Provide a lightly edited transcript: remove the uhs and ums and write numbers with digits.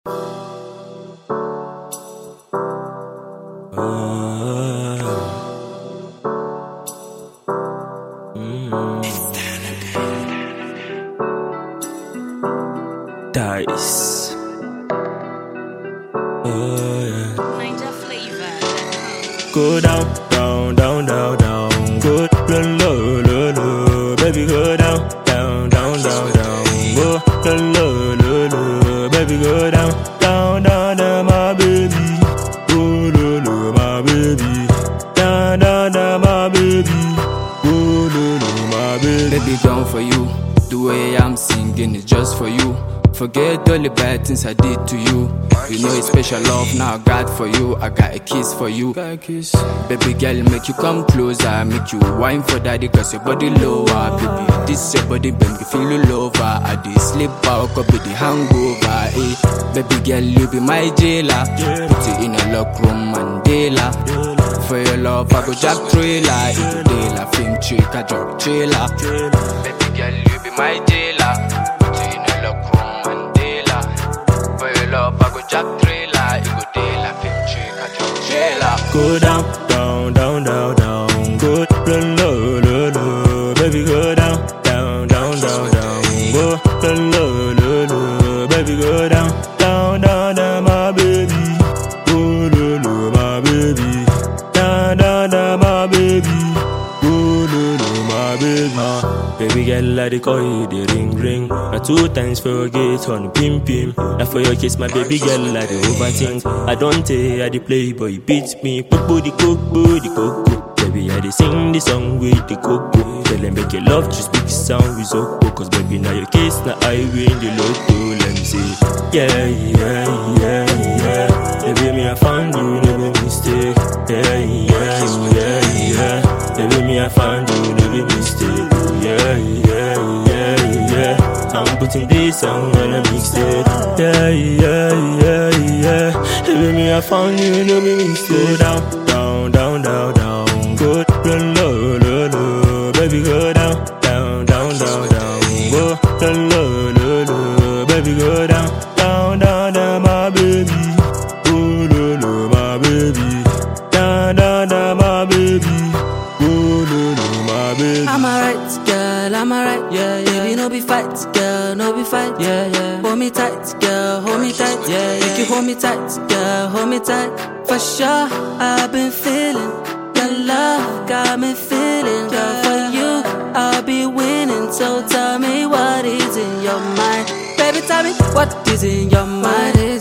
Dice. Ninja flavor. Go down, down, down, down, down. Go low, low, low, low. Baby, go down, down, down, down, down. Go low, low, low, baby, go down, down, down, down, my baby. Go low, low, my baby. Down, down, down, my baby. Go low, low, my baby. Baby, down for you. The way I'm singing is just for you. Forget all the bad things I did to you. You know it's special love now I got for you. I got a kiss for you. Baby girl, make you come closer. Make you whine for daddy cause your body lower. Baby, this your body make me feel all over. I did sleep out, could be the hangover. Baby girl, you be my jailer. Put you in a lock room, Mandela. For your love, I go jack trailer. If you deal a film trick, I drop trailer. Baby girl, you be my jailer. Put you in a lock room, Mandela. For your love, I go jack trailer. You go deal a film trick, I drop trailer. Go down, down, down, down, down. Go low, low, low, low. Baby, go down, down, down, down, down. Go low, low, low. Baby, go down, down, down, down, my baby. Go low, low, my baby. Down, down, down, my baby. Go low, low, my baby. Baby girl, I dey call you the ring ring. Now 2 times for your gate on pim pim. Now for your kiss, my baby girl, I dey overthink. I don't take, I dey play, but you beat me. Coco the coco, the coco. Baby, I dey sing the song with the coco. Tell them make your love just speak sound with Zoko. Cause baby, now your kiss, now I win the lotto. Let me say, yeah, yeah, yeah, yeah. Baby, me I found you, no be mistake. Yeah, yeah, yeah, yeah. Baby, me I found you, no be mistake. Yeah, yeah, yeah, yeah. I'm putting this song on a mixtape. Yeah, yeah, yeah, yeah. Baby, me I found you, no be mistake. Go down, down, down, down, down. Go low, low, low, low. Baby, go down, down, down, down, down. Go low, low, low. Baby, go down, down, down, down, my baby. Go low, low, my baby. Down, down, down, my baby. Go low, low, my baby. I'm alright, girl, I'm alright, yeah, yeah. Baby, no be fight, girl, no be fight, yeah, yeah. Hold me tight, girl, hold me tight, yeah, yeah. Make you hold me tight, girl, hold me tight. For sure, I've been feeling your love, got me feeling, girl. For you, I'll be winning. So tell me what is in your mind, baby. Tell me what is in your mind.